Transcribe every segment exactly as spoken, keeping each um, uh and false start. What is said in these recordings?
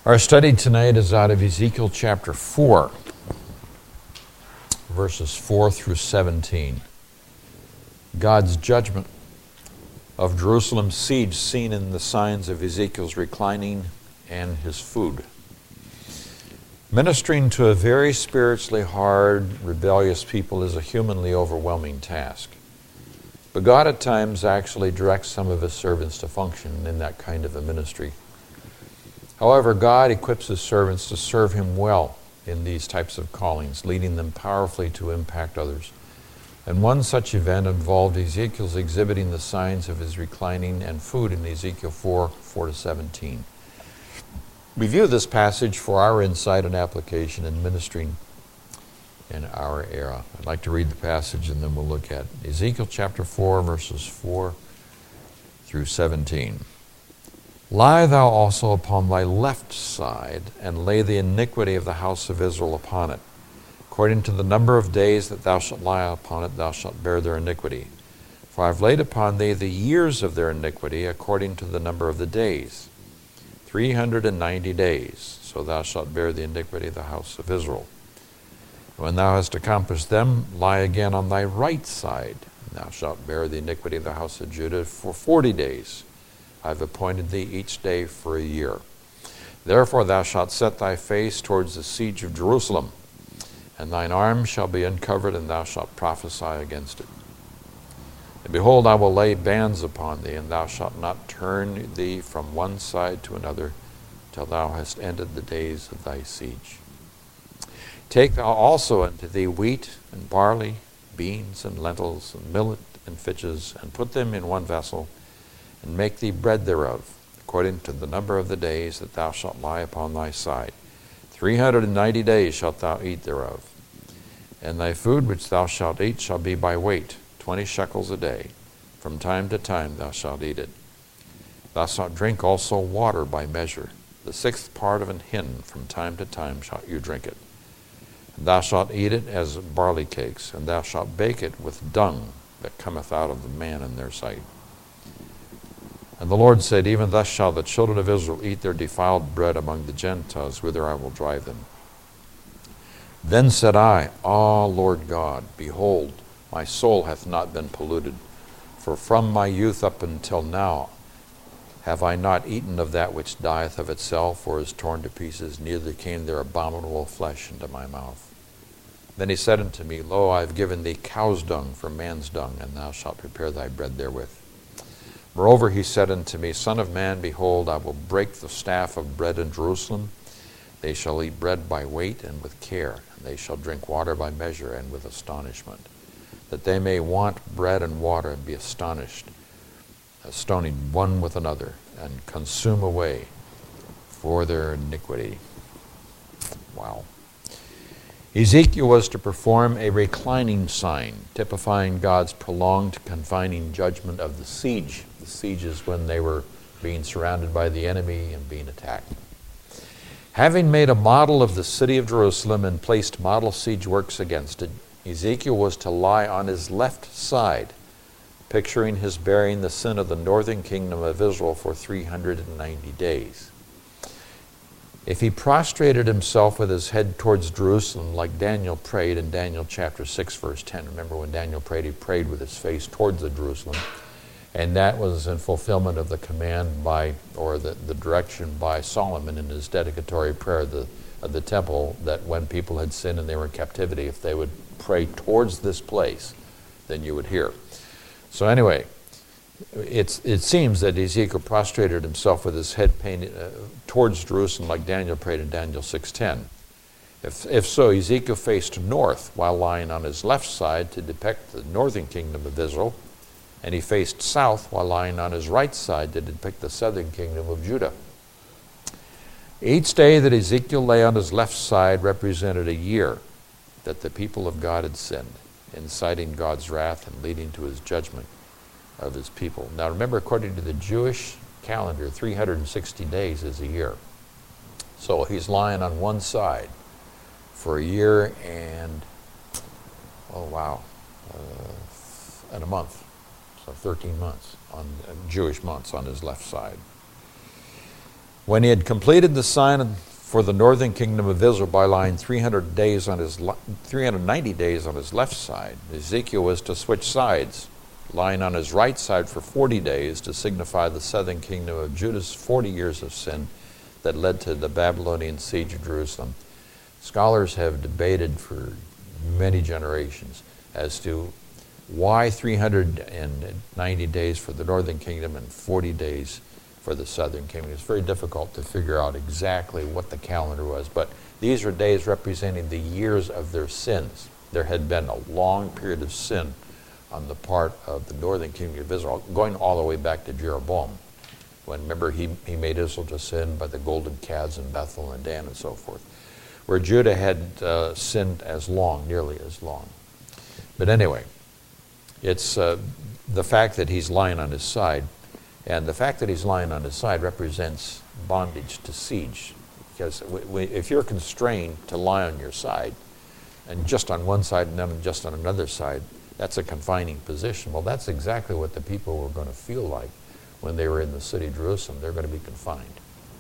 Our study tonight is out of Ezekiel chapter four, verses four through seventeen. God's judgment of Jerusalem's siege seen in the signs of Ezekiel's reclining and his food. Ministering to a very spiritually hard, rebellious people is a humanly overwhelming task. But God at times actually directs some of his servants to function in that kind of a ministry. However, God equips his servants to serve him well in these types of callings, leading them powerfully to impact others. And one such event involved Ezekiel's exhibiting the signs of his reclining and food in Ezekiel four, four to seventeen. We view this passage for our insight and application in ministering in our era. I'd like to read the passage and then we'll look at it. Ezekiel chapter four, verses four through seventeen. Lie thou also upon thy left side, and lay the iniquity of the house of Israel upon it. According to the number of days that thou shalt lie upon it, thou shalt bear their iniquity. For I have laid upon thee the years of their iniquity, according to the number of the days. Three hundred and ninety days, so thou shalt bear the iniquity of the house of Israel. When thou hast accomplished them, lie again on thy right side, and thou shalt bear the iniquity of the house of Judah for forty days. I have appointed thee each day for a year. Therefore thou shalt set thy face towards the siege of Jerusalem, and thine arm shall be uncovered, and thou shalt prophesy against it. And behold, I will lay bands upon thee, and thou shalt not turn thee from one side to another, till thou hast ended the days of thy siege. Take thou also unto thee wheat and barley, beans and lentils, and millet and fitches, and put them in one vessel, and make thee bread thereof, according to the number of the days that thou shalt lie upon thy side. Three hundred and ninety days shalt thou eat thereof. And thy food which thou shalt eat shall be by weight, twenty shekels a day. From time to time thou shalt eat it. Thou shalt drink also water by measure. The sixth part of an hin from time to time shalt you drink it. And thou shalt eat it as barley cakes, and thou shalt bake it with dung that cometh out of the man in their sight. And the Lord said, Even thus shall the children of Israel eat their defiled bread among the Gentiles, whither I will drive them. Then said I, Ah, Lord God, behold, my soul hath not been polluted, for from my youth up until now have I not eaten of that which dieth of itself, or is torn to pieces, neither came there abominable flesh into my mouth. Then he said unto me, Lo, I have given thee cow's dung for man's dung, and thou shalt prepare thy bread therewith. Moreover, he said unto me, Son of man, behold, I will break the staff of bread in Jerusalem. They shall eat bread by weight and with care, and they shall drink water by measure and with astonishment, that they may want bread and water and be astonished, stoning one with another, and consume away for their iniquity. Wow. Ezekiel was to perform a reclining sign, typifying God's prolonged, confining judgment of the siege. The siege is when they were being surrounded by the enemy and being attacked. Having made a model of the city of Jerusalem and placed model siege works against it, Ezekiel was to lie on his left side, picturing his bearing the sin of the northern kingdom of Israel for three hundred ninety days. If he prostrated himself with his head towards Jerusalem like Daniel prayed in Daniel chapter six, verse ten. Remember when Daniel prayed, he prayed with his face towards the Jerusalem. And that was in fulfillment of the command by, or the, the direction by Solomon in his dedicatory prayer of the, of the temple, that when people had sinned and they were in captivity, if they would pray towards this place, then you would hear. So anyway, It's, it seems that Ezekiel prostrated himself with his head painted uh, towards Jerusalem like Daniel prayed in Daniel six ten. If, if so, Ezekiel faced north while lying on his left side to depict the northern kingdom of Israel, and he faced south while lying on his right side to depict the southern kingdom of Judah. Each day that Ezekiel lay on his left side represented a year that the people of God had sinned, inciting God's wrath and leading to his judgment of his people. Now remember, according to the Jewish calendar, three hundred sixty days is a year. So he's lying on one side for a year and, oh wow, uh, and a month. So thirteen months, on uh, Jewish months on his left side. When he had completed the sign for the northern kingdom of Israel by lying three hundred days on his le- three hundred ninety days on his left side, Ezekiel was to switch sides, lying on his right side for forty days to signify the southern kingdom of Judah's forty years of sin that led to the Babylonian siege of Jerusalem. Scholars have debated for many generations as to why three hundred ninety days for the northern kingdom and forty days for the southern kingdom. It's very difficult to figure out exactly what the calendar was, but these are days representing the years of their sins. There had been a long period of sin on the part of the northern kingdom of Israel, going all the way back to Jeroboam, when, remember, he, he made Israel to sin by the golden calves in Bethel and Dan and so forth, where Judah had uh, sinned as long, nearly as long. But anyway, it's uh, the fact that he's lying on his side, and the fact that he's lying on his side represents bondage to siege, because w- w- if you're constrained to lie on your side, and just on one side and then just on another side, that's a confining position. Well, that's exactly what the people were going to feel like when they were in the city of Jerusalem. They're going to be confined.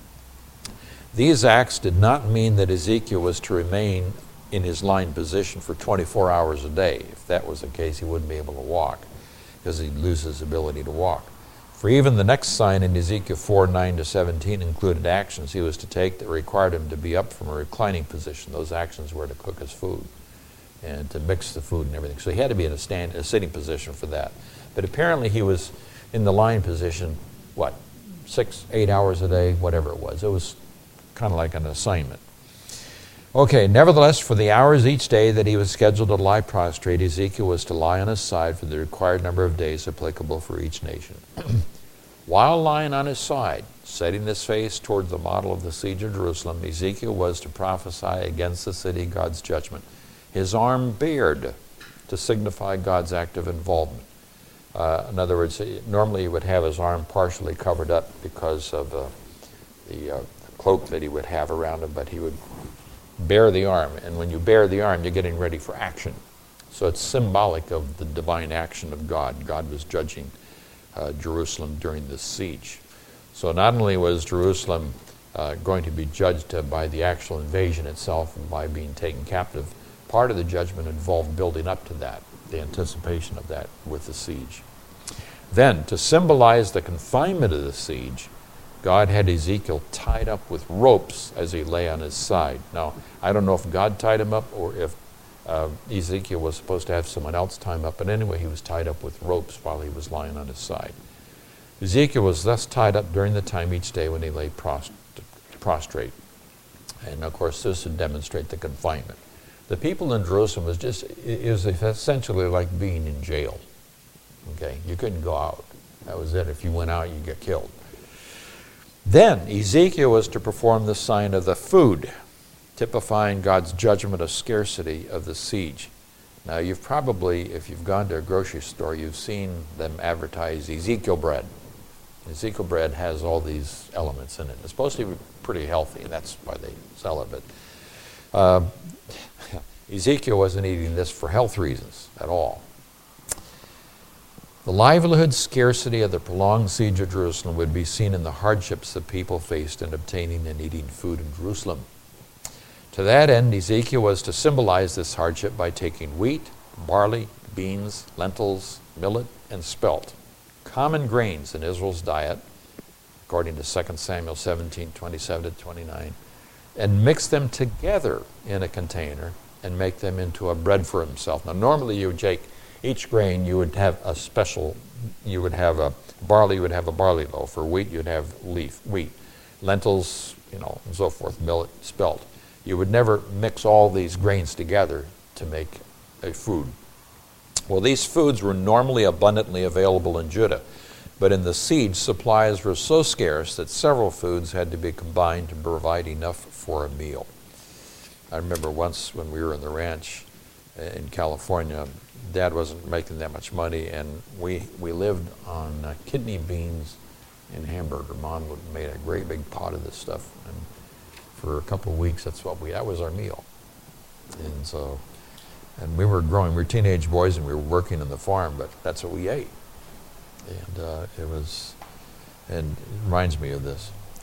These acts did not mean that Ezekiel was to remain in his lying position for twenty-four hours a day. If that was the case, he wouldn't be able to walk, because he'd lose his ability to walk. For even the next sign in Ezekiel four, nine to seventeen included actions he was to take that required him to be up from a reclining position. Those actions were to cook his food and to mix the food and everything. So he had to be in a, stand, a sitting position for that. But apparently he was in the lying position, what, six, eight hours a day, whatever it was. It was kind of like an assignment. Okay, nevertheless, for the hours each day that he was scheduled to lie prostrate, Ezekiel was to lie on his side for the required number of days applicable for each nation. While lying on his side, setting his face toward the model of the siege of Jerusalem, Ezekiel was to prophesy against the city God's judgment, his arm bared to signify God's active involvement. Uh, in other words, normally he would have his arm partially covered up because of uh, the uh, cloak that he would have around him, but he would bare the arm, and when you bare the arm, you're getting ready for action. So it's symbolic of the divine action of God. God was judging uh, Jerusalem during this siege. So not only was Jerusalem uh, going to be judged uh, by the actual invasion itself and by being taken captive, part of the judgment involved building up to that, the anticipation of that with the siege. Then, to symbolize the confinement of the siege, God had Ezekiel tied up with ropes as he lay on his side. Now, I don't know if God tied him up or if uh, Ezekiel was supposed to have someone else tie him up, but anyway, he was tied up with ropes while he was lying on his side. Ezekiel was thus tied up during the time each day when he lay prost- prostrate. And of course, this would demonstrate the confinement. The people in Jerusalem was just, it was essentially like being in jail. Okay, you couldn't go out. That was it. If you went out, you'd get killed. Then Ezekiel was to perform the sign of the food, typifying God's judgment of scarcity of the siege. Now, you've probably, if you've gone to a grocery store, you've seen them advertise Ezekiel bread. Ezekiel bread has all these elements in it. It's supposed to be pretty healthy, and that's why they sell it. But uh, Ezekiel wasn't eating this for health reasons at all. The livelihood scarcity of the prolonged siege of Jerusalem would be seen in the hardships the people faced in obtaining and eating food in Jerusalem. To that end, Ezekiel was to symbolize this hardship by taking wheat, barley, beans, lentils, millet, and spelt, common grains in Israel's diet, according to Second Samuel seventeen, twenty-seven to twenty-nine, and mix them together in a container and make them into a bread for himself. Now, normally you would take each grain, you would have a special, you would have a barley, you would have a barley loaf, or wheat, you'd have leaf, wheat, lentils, you know, and so forth, millet, spelt. You would never mix all these grains together to make a food. Well, these foods were normally abundantly available in Judah, but in the siege, supplies were so scarce that several foods had to be combined to provide enough for a meal. I remember once when we were in the ranch in California, Dad wasn't making that much money, and we we lived on uh, kidney beans and hamburger. Mom would made a great big pot of this stuff, and for a couple of weeks, that's what we that was our meal. And so, and we were growing. We were teenage boys, and we were working on the farm, but that's what we ate. And uh, it was, and it reminds me of this.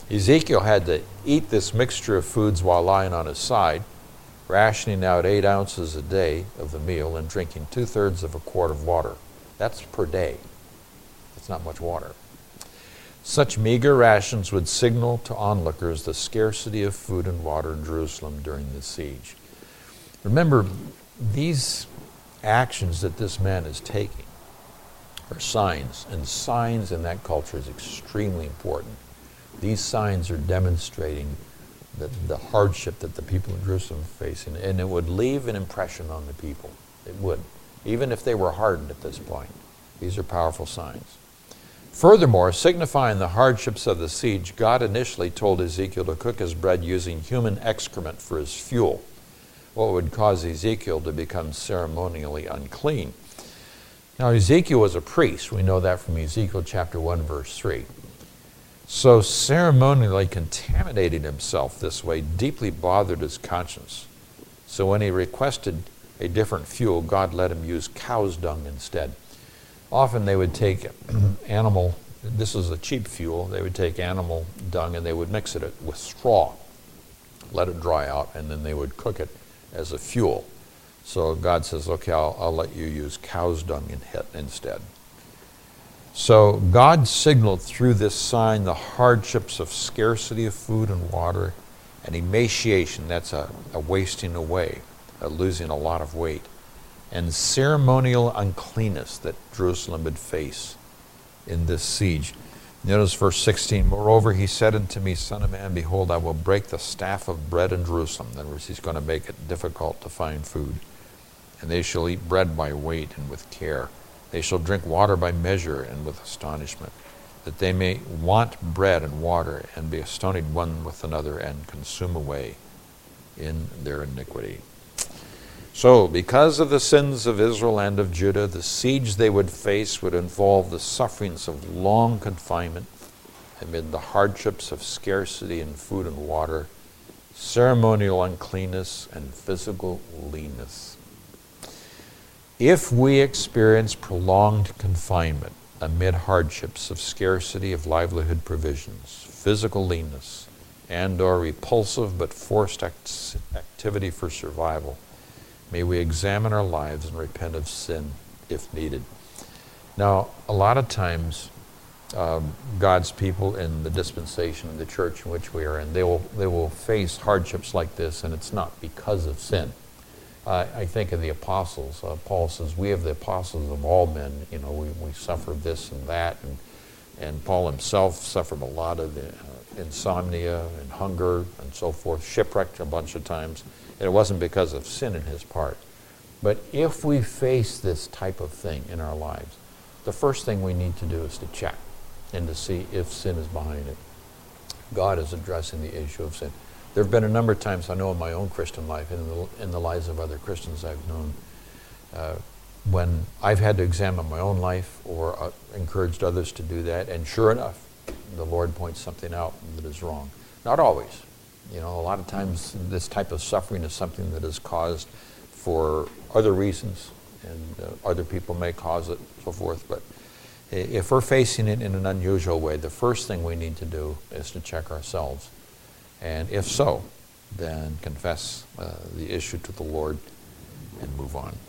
Ezekiel had to eat this mixture of foods while lying on his side, rationing out eight ounces a day of the meal and drinking two-thirds of a quart of water. That's per day. That's not much water. Such meager rations would signal to onlookers the scarcity of food and water in Jerusalem during the siege. Remember, these actions that this man is taking are signs, and signs in that culture is extremely important. These signs are demonstrating the, the hardship that the people of Jerusalem are facing, and it would leave an impression on the people. It would, even if they were hardened at this point. These are powerful signs. Furthermore, signifying the hardships of the siege, God initially told Ezekiel to cook his bread using human excrement for his fuel, what would cause Ezekiel to become ceremonially unclean. Now, Ezekiel was a priest. We know that from Ezekiel chapter one, verse three. So ceremonially contaminating himself this way deeply bothered his conscience. So when he requested a different fuel, God let him use cow's dung instead. Often they would take animal, this is a cheap fuel, they would take animal dung and they would mix it with straw, let it dry out, and then they would cook it as a fuel. So God says, okay, I'll, I'll let you use cow's dung in instead. So God signaled through this sign the hardships of scarcity of food and water and emaciation, that's a, a wasting away, a losing a lot of weight, and ceremonial uncleanness that Jerusalem would face in this siege. Notice verse sixteen, moreover, he said unto me, Son of man, behold, I will break the staff of bread in Jerusalem. In other words, he's going to make it difficult to find food. And they shall eat bread by weight and with care. They shall drink water by measure and with astonishment, that they may want bread and water and be astonished one with another and consume away in their iniquity. So, because of the sins of Israel and of Judah, the siege they would face would involve the sufferings of long confinement amid the hardships of scarcity in food and water, ceremonial uncleanness, and physical leanness. If we experience prolonged confinement amid hardships of scarcity of livelihood provisions, physical leanness, and or repulsive but forced act- activity for survival, may we examine our lives and repent of sin if needed. Now, a lot of times, um, God's people in the dispensation of the church in which we are in, they will, they will face hardships like this, and it's not because of sin. Uh, I think of the apostles. Uh, Paul says, we have the apostles of all men. You know, we, we suffered this and that. And, and Paul himself suffered a lot of uh, insomnia and hunger and so forth, shipwrecked a bunch of times. And it wasn't because of sin in his part. But if we face this type of thing in our lives, the first thing we need to do is to check and to see if sin is behind it. God is addressing the issue of sin. There have been a number of times I know in my own Christian life and in the, in the lives of other Christians I've known uh, when I've had to examine my own life or uh, encouraged others to do that, and sure enough, the Lord points something out that is wrong. Not always. You know, a lot of times this type of suffering is something that is caused for other reasons, and uh, other people may cause it, so forth. But if we're facing it in an unusual way, the first thing we need to do is to check ourselves. And if so, then confess uh, the issue to the Lord and move on.